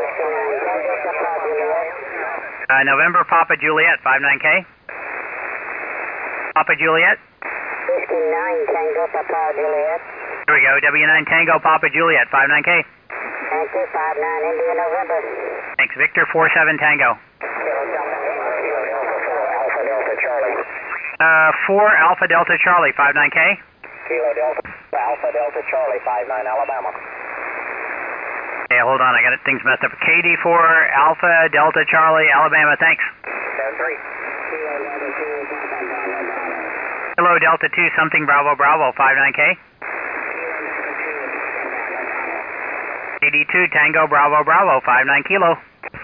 Uh, November Papa Juliet, five nine K. Papa Juliet. Whiskey nine Tango Papa Juliet. Here we go. W nine Tango Papa Juliet, five nine K. Thank you, five nine India November. Thanks. Victor four seven Tango. Alpha Delta Charlie. Uh, four Alpha Delta Charlie, five nine K. Kilo Delta Alpha Delta Charlie, five nine Alabama. Hey, hold on. I got it, things messed up. K D four Alpha Delta Charlie, Alabama. Thanks. ten three. Hello, Delta two something Bravo Bravo, five nine K. K D two Tango Bravo Bravo, five nine Kilo.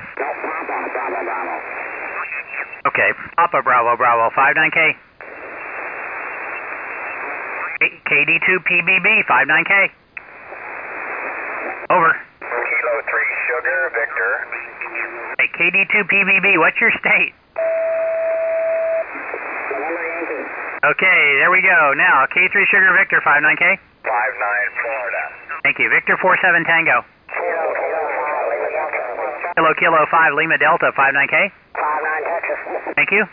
Okay, Papa Bravo Bravo, five nine K. K D two P B B, five nine K. Over. Kilo three Sugar, Victor. Hey, K D two P B B, what's your state? Okay, there we go. Now, K three Sugar Victor, five nine K. five nine Florida. Thank you. Victor four seven Tango. Kilo Kilo five Lima Delta, five nine K. five nine Texas. Thank you.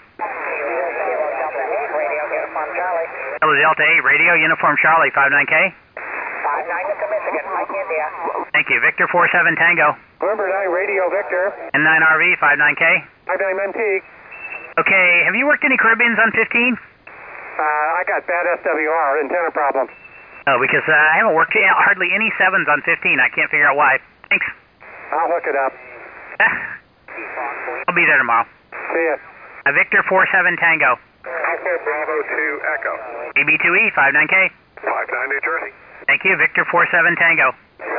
Radio Uniform Charlie. Hello, Delta eight Radio Uniform Charlie, five nine K. five nine to Michigan, Mike India. Thank you. Victor four seven Tango. November nine Radio Victor. N nine R V, five nine K. five nine Antique. Okay, have you worked any Caribbeans on fifteen? Uh, I got bad S W R, antenna problem. Oh, because uh, I haven't worked hardly any sevens on fifteen. I can't figure out why. Thanks. I'll hook it up. I'll be there tomorrow. See ya. Uh, Victor four seven Tango. Alpha Bravo two Echo. A B two E, five nine K. five nine New Jersey. Thank you. Victor four seven Tango.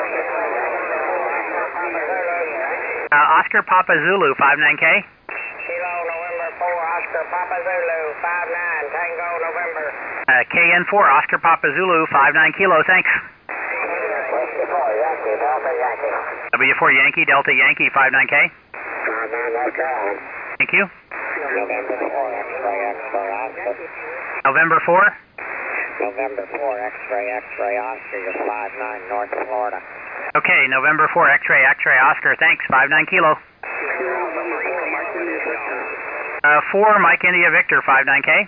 Uh, Oscar Papa Zulu, five nine K. Kilo November four Oscar Papa Zulu, five nine Tango November. Uh, K N four Oscar Papa Zulu, five nine Kilo, thanks. Whiskey four Yankee, Delta Yankee. W four Yankee, Delta Yankee, five nine K. five nine North Carolina. Thank you. November four X-ray X-ray Oscar. November four. November four X-ray X-ray Oscar, you're five nine North Florida. Okay, November four X-ray X-ray Oscar, thanks, five nine Kilo. Uh, four Mike India Victor, five nine K.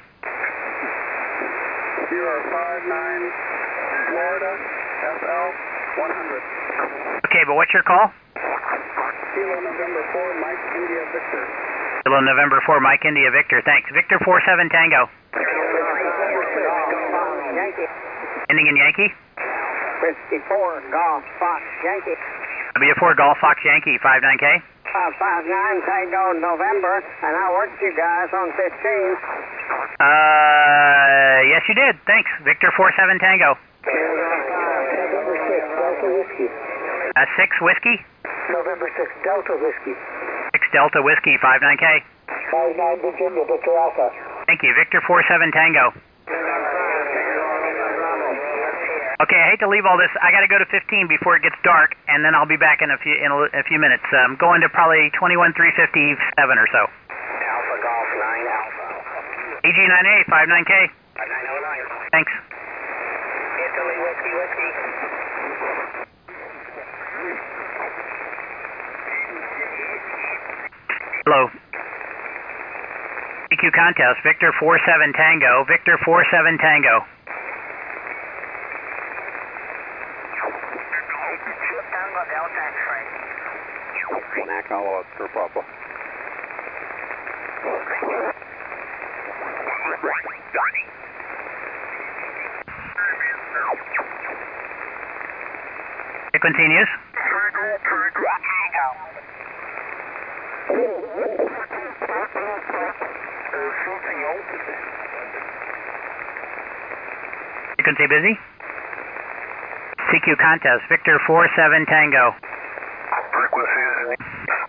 You are five nine Florida F L one hundred. Okay, but what's your call? Kilo November four Mike India Victor. Hello, November four Mike India Victor, thanks. Victor four seven Tango. Yankee. Ending in Yankee. Whiskey four Golf Fox Yankee. W four Golf Fox Yankee, five nine K. Uh, five nine Tango November, and I worked you guys on fifteen. Uh, yes you did, thanks. Victor four seven Tango. November six Delta Whiskey. Uh, six Whiskey. November six Delta Whiskey. six Delta Whiskey, five nine K. five nine Virginia Victor Alpha. Thank you. Victor four seven Tango. Okay, I hate to leave all this. I got to go to fifteen before it gets dark, and then I'll be back in a few in a, a few minutes. I'm going to probably twenty-one three fifty-seven or so. Alpha Golf nine Alpha. A G nine A, five nine K. five nine oh nine. Thanks. Italy Whiskey Whiskey. Hello. P Q contest, Victor four seven Tango. Victor four seven Tango. Tango Delta X-ray. Echo Oscar Papa. Frequency in use. Frequency busy. C Q contest, Victor four seven Tango. Frequency is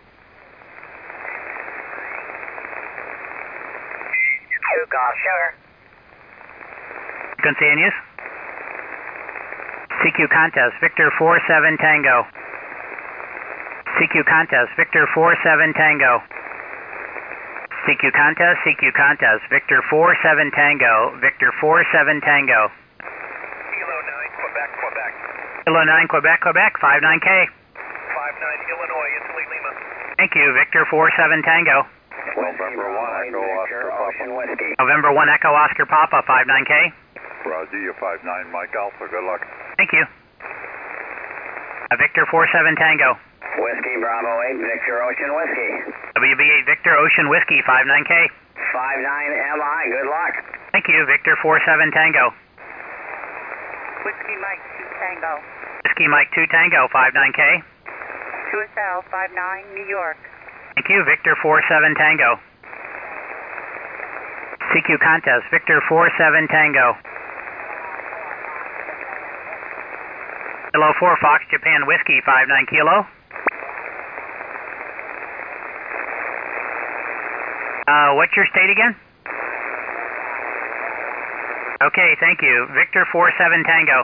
Two golf sugar. Frequency in use. C Q contest, Victor four seven Tango. C Q contest, Victor four seven Tango. C Q contest, C Q contest, Victor four seven Tango, Victor four seven Tango. Kilo nine, Quebec, Quebec. Kilo nine, Quebec, Quebec, five nine K. five nine, Illinois, Italy, Lima. Thank you, Victor four seven Tango. November one, Echo Oscar Papa. November one Echo Oscar Papa, five nine K. Roger, you five nine Mike Alpha, good luck. Thank you. Uh, Victor four seven Tango. Whiskey Bravo eight, Victor Ocean Whiskey. W B eight Victor Ocean Whiskey, five nine K. five nine M I, good luck. Thank you, Victor four seven Tango. Whiskey Mike two Tango. Whiskey Mike two Tango, five nine K. two S L five nine, New York. Thank you, Victor four seven Tango. C Q contest, Victor four seven Tango. Kilo four Fox Japan Whiskey, five nine Kilo. Uh, what's your state again? Okay, thank you. Victor four seven Tango.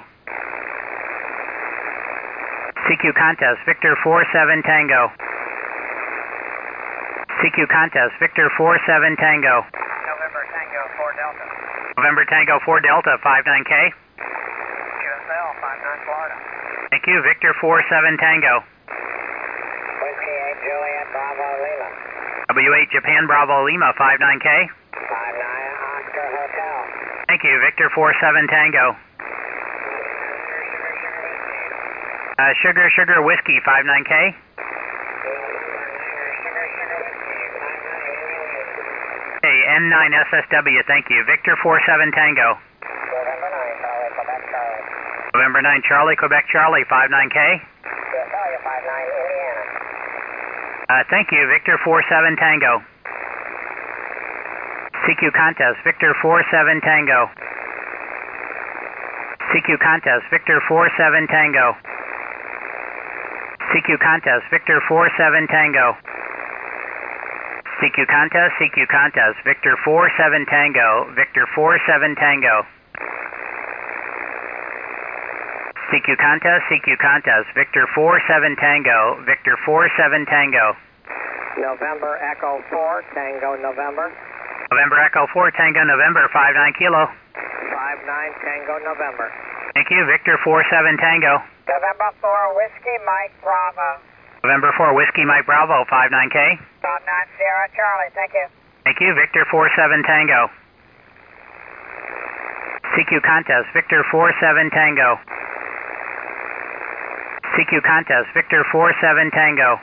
C Q contest, Victor four seven Tango. C Q contest, Victor four seven Tango. November Tango four Delta. November Tango four Delta, five nine K. Q S L five nine Florida. Thank you, Victor four seven Tango. Whiskey eight Juliet Bravo Lima. W eight Japan Bravo Lima, five nine K. five nine Oscar Hotel. Thank you, Victor four seven Tango. Uh, Sugar Sugar Whiskey, five nine K. Hey, N nine S S W, thank you. Victor four seven Tango. November nine Charlie Quebec Charlie. November nine Charlie, Quebec Charlie, five nine K. Q S L you five nine Indiana. Uh, thank you, Victor four seven Tango. C Q contest, Victor four seven Tango. C Q contest, Victor four seven Tango. C Q contest, Victor four seven Tango. C Q contest, C Q contest, Victor four seven Tango, Victor four seven Tango. C Q contest, C Q contest, Victor four seven Tango, Victor four seven Tango. November Echo four Tango November. November Echo four Tango November, five nine Kilo. five nine Tango November. Thank you, Victor four seven Tango. November four Whiskey Mike Bravo. November four Whiskey Mike Bravo, five nine K. five nine Sierra Charlie, thank you. Thank you, Victor four seven Tango. C Q contest, Victor four seven Tango. C Q contest, Victor four seven Tango.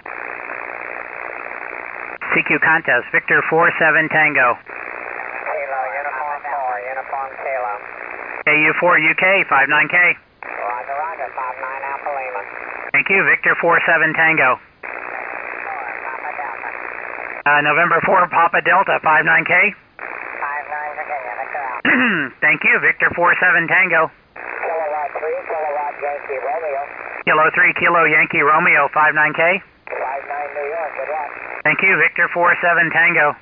C Q contest, Victor four seven Tango. Kilo, Uniform four, Uniform Kilo. K U four U K, five nine K. Roger, Roger, five nine Alpha Lima. Thank you, Victor four seven Tango. Papa Delta. Uh, November four Papa Delta, five nine K. five nine Virginia, Victor Alpha. Thank you, Victor four seven Tango. Kilowatt three, Kilowatt Yankee Romeo. Kilo three Kilo Yankee Romeo, five nine K. five nine New York, good luck. Thank you, Victor four seven Tango.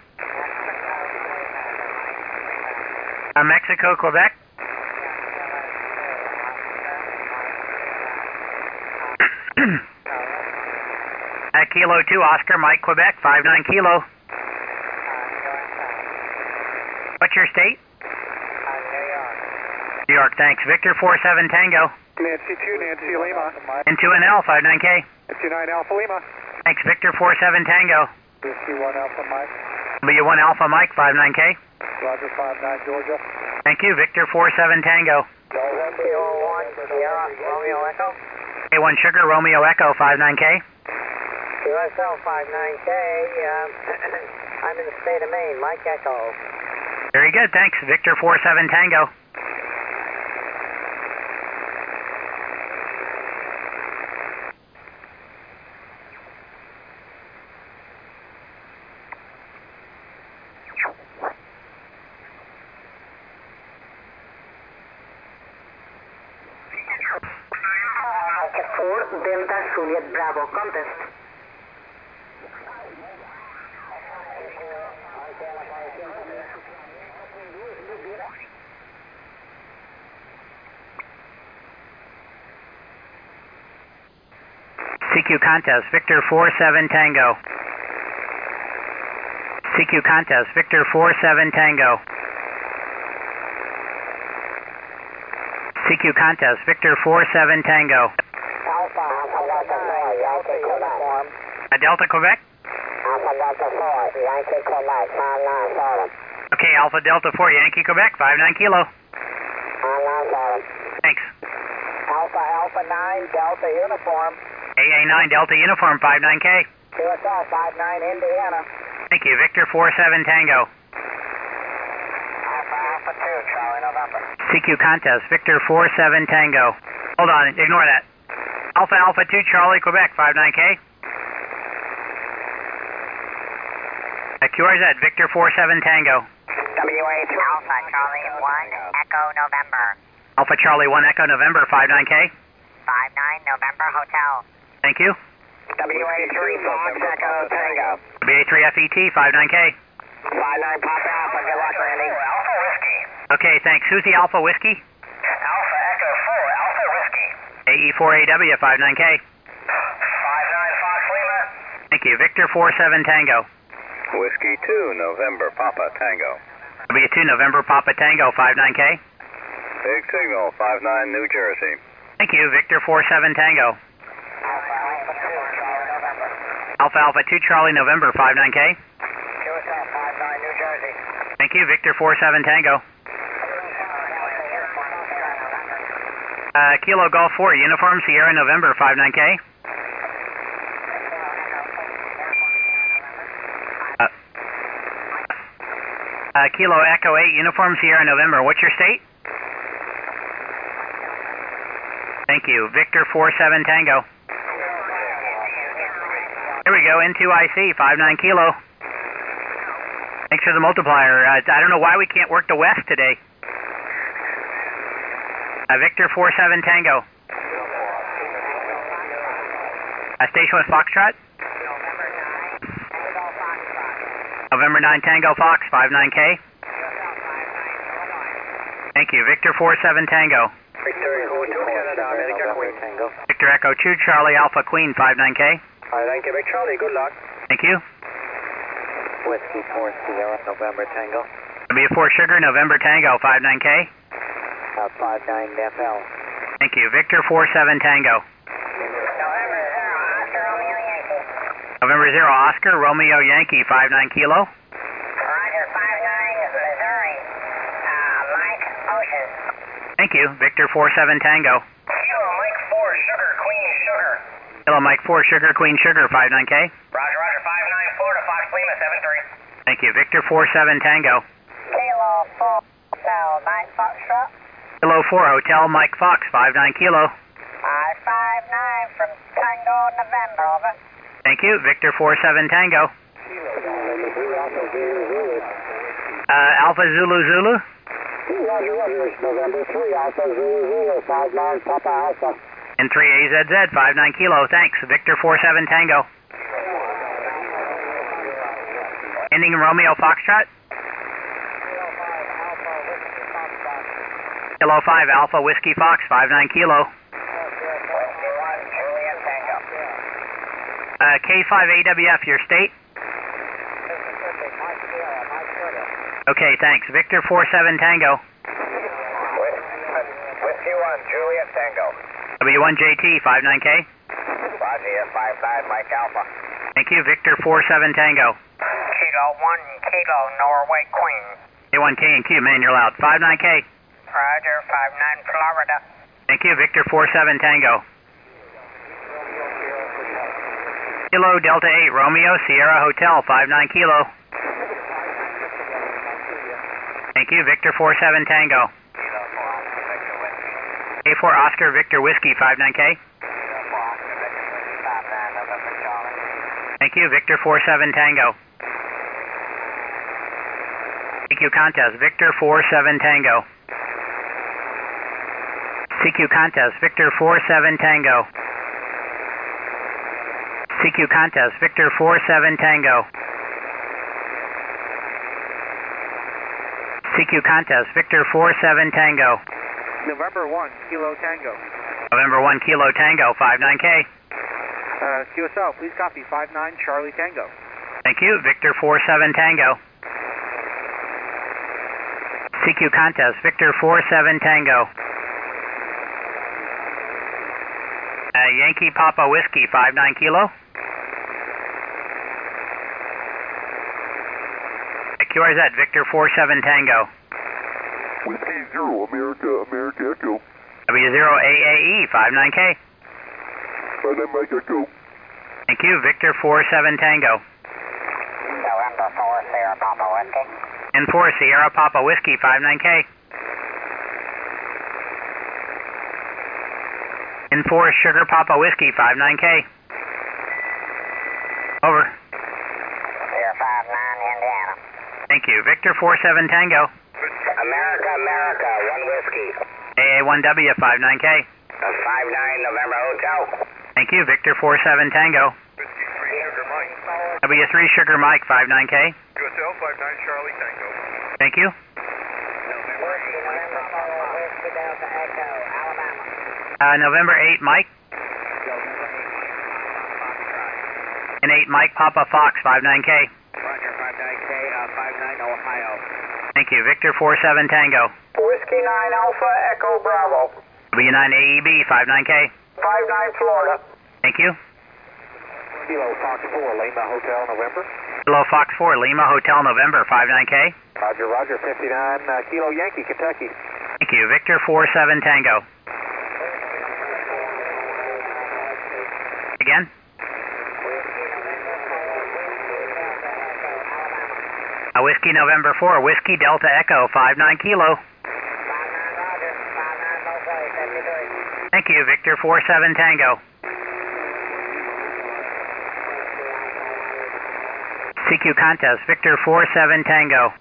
Uh, Mexico, Quebec. uh, Kilo two Oscar Mike Quebec, five nine Kilo. What's your state? New York. New York, thanks. Victor four seven Tango. Nancy two, Nancy Lima. N two N L, five nine K. Nancy nine Alpha Lima. Thanks, Victor four seven Tango. Whiskey one Alpha Mike. W one Alpha Mike, five nine K. Roger five nine Georgia. Thank you, Victor four seven Tango. Q one Sierra Romeo Echo. A one Sugar Romeo Echo, five nine K. Q S L five nine K. Um, I'm in the state of Maine. Mike Echo. Very good, thanks. Victor four seven Tango. four Delta Juliet Bravo. Contest. C Q contest, Victor four seven Tango. C Q contest, Victor four seven Tango. C Q contest, Victor four seven Tango. Alpha, Alpha Delta four, Yankee Quebec. A Delta Quebec? Alpha Delta four, Yankee Quebec, five nine Solid. Okay, Alpha Delta four, Yankee Quebec, five nine kilo. five nine Solid. Thanks. Alpha Alpha nine, Delta Uniform. A A nine Delta Uniform, five nine K. Q S L five nine Indiana. Thank you, Victor four seven Tango. Alpha Alpha two, Charlie November. C Q contest, Victor four seven Tango. Hold on, ignore that. Alpha Alpha two, Charlie, Quebec, five nine K. Uh, Q R Z, Victor four seven Tango. W A two. Alpha Charlie one Echo November. Alpha Charlie one Echo November, five nine K. five nine November Hotel. Thank you. W A three, Fox Echo Tango. W A three F E T, five nine K. five nine Papa Alpha, good luck, Randy. Alpha Whiskey. Okay, thanks. Who's the Alpha Whiskey? Alpha Echo four, Alpha Whiskey. A E four A W, five nine K. five nine Fox Lima. Thank you. Victor four seven Tango. Whiskey two, November Papa Tango. W two November Papa Tango, five nine K. Big Signal, five nine New Jersey. Thank you. Victor four seven Tango. Alpha Alpha two, Charlie November. Alpha Alpha two Charlie November, five nine K. Q S L five nine New Jersey. Thank you. Victor four seven Tango. Uh, Kilo Golf four, Uniform Sierra November, five nine K. Uh, uh, Kilo Echo eight, Uniform Sierra November. What's your state? Thank you. Victor four seven Tango. Here we go, N two I C, five nine Kilo. Thanks for the multiplier. Uh, I don't know why we can't work the west today. Uh, Victor four seven Tango. Uh, station with Foxtrot. November nine Tango Fox, five nine K. Thank you. Victor four seven Tango. Victor Echo two, Canada, America, Queen Tango. Victor Echo two Charlie Alpha Queen, five nine K. five nine Quebec, Charlie, good luck. Thank you. Whiskey four Sierra, November Tango. W four Sugar November Tango, five nine K. Uh, five nine F L. Thank you. Victor four seven Tango. November zero, Oscar Romeo Yankee. November zero Oscar Romeo Yankee, five nine Kilo. Roger, five nine Missouri. Uh, Mike Ocean. Thank you. Victor four seven Tango. Kilo Mike four, Sugar, Queen Sugar. Kilo Mike four Sugar Queen Sugar, five nine K. Roger, Roger, five nine four to Fox Lima, seven three. Thank you. Victor four seven Tango. Kilo four, Hotel, Mike Foxtrot. Kilo four Hotel Mike Fox, five nine Kilo. I five nine from Tango, November, over. Thank you. Victor four seven Tango. Uh, Alpha Zulu Zulu. Roger, Roger, November three, Alpha Zulu Zulu, five nine Papa Alpha. And three A Z Z, five nine Kilo. Thanks. Victor four seven Tango. Ending in Romeo Foxtrot. Kilo five Alpha Whiskey Fox, five nine Kilo. Uh, K five A W F, your state? Okay, thanks. Victor four seven Tango. Whiskey one, Juliet Tango. W one J T, five nine K. Roger, five nine Mike Alpha. Thank you. Victor four seven Tango. Kilo one Kilo Norway Queen. A one K and Q, man, you're loud. five nine K. Roger, five nine Florida. Thank you. Victor four seven Tango. Kilo Delta eight Romeo Sierra Hotel, five nine Kilo. Thank you. Victor four seven Tango. A four Oscar Victor Whiskey, five nine K. Thank you. Victor four seven Tango. C Q contest, Victor four seven Tango. C Q contest, Victor four seven Tango. C Q contest, Victor four seven Tango. C Q contest, Victor four seven Tango. November one, Kilo Tango. November one Kilo Tango, five nine K. Uh, Q S L, please copy five nine Charlie Tango. Thank you, Victor four seven Tango. C Q contest, Victor four seven Tango. Uh, Yankee Papa Whiskey, five nine Kilo. Uh, Q R Z, Victor four seven Tango. Whiskey Zero, America, America Echo. W zero A A E, five nine K. five nine Mike Echo. Thank you, Victor four seven Tango. November four, Sierra Papa Whiskey. N four Sierra Papa Whiskey, five nine K. N four Sugar Papa Whiskey, five nine K. Over. Sierra five nine, Indiana. Thank you, Victor four seven Tango. America, America, one whiskey. A A one W, five nine K. Uh, five nine November Hotel. Thank you, Victor four seven Tango. W three Sugar Mike, five nine K. Q S L five nine Charlie Tango. Thank you. Uh, November eight Mike. And eight Mike Papa Fox, five nine K. Roger, five nine K, uh, five nine Ohio. Thank you, Victor four seven Tango. Whiskey nine Alpha Echo Bravo. W nine A E B, five nine K. five nine Florida. Thank you. Kilo Fox four, Lima Hotel, November. Hello, Fox four, Lima Hotel, November, five nine K. Roger, Roger, fifty-nine uh, Kilo Yankee, Kentucky. Thank you, Victor four seven Tango. Again? A Whiskey November four, Whiskey Delta Echo, five nine Kilo. Thank you, Victor four seven Tango. C Q contest, Victor four seven Tango.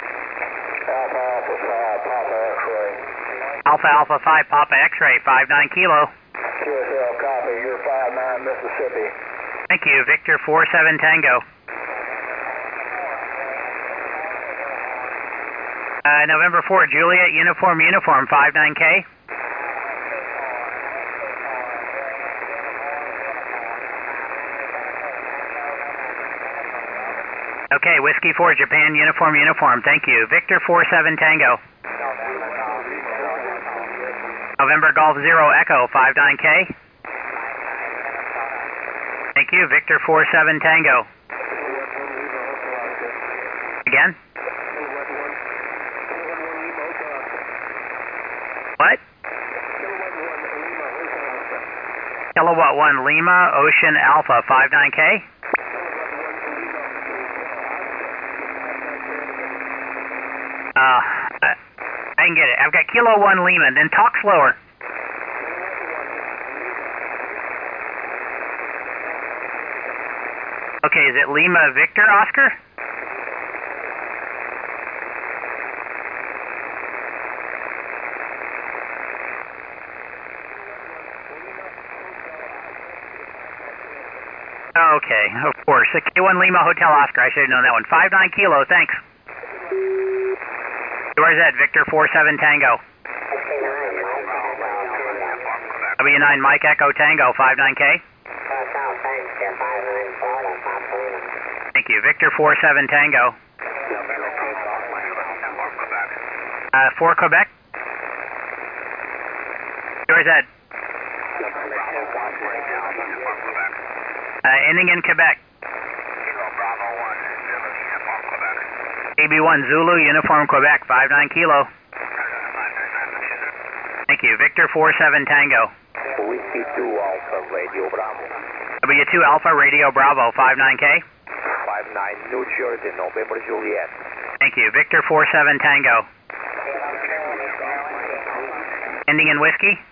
Alpha Alpha five Papa Alpha Alpha five X-ray. Papa X-ray, five nine Kilo. Q S L copy, you're five nine Mississippi. Thank you, Victor four seven Tango. Uh, November four, Juliet Uniform Uniform, five nine K. Okay, Whiskey four, Japan Uniform Uniform, thank you. Victor four seven Tango. November Golf Zero Echo, five nine K. Thank you, Victor four seven Tango. Again? What? Kilowatt one Lima Ocean Alpha, five nine K. Uh, I can get it. I've got Kilo one Lima, then talk slower. Okay, is it Lima Victor Oscar? Okay, of course. The K one Lima Hotel Oscar. I should have known that one. five nine Kilo, thanks. Where's that? Victor four seven Tango. W nine Mike Echo Tango, five nine K. Thank you. Victor four seven Tango. Uh, for Quebec? Where's that? Uh, ending in Quebec. A B one Zulu Uniform Quebec, five nine Kilo. Thank you. Victor four seven Tango. Whiskey two Alpha Radio Bravo. W two Alpha Radio Bravo, five nine K. five nine New Jersey, November Juliet. Thank you. Victor four seven Tango. Ending in Whiskey?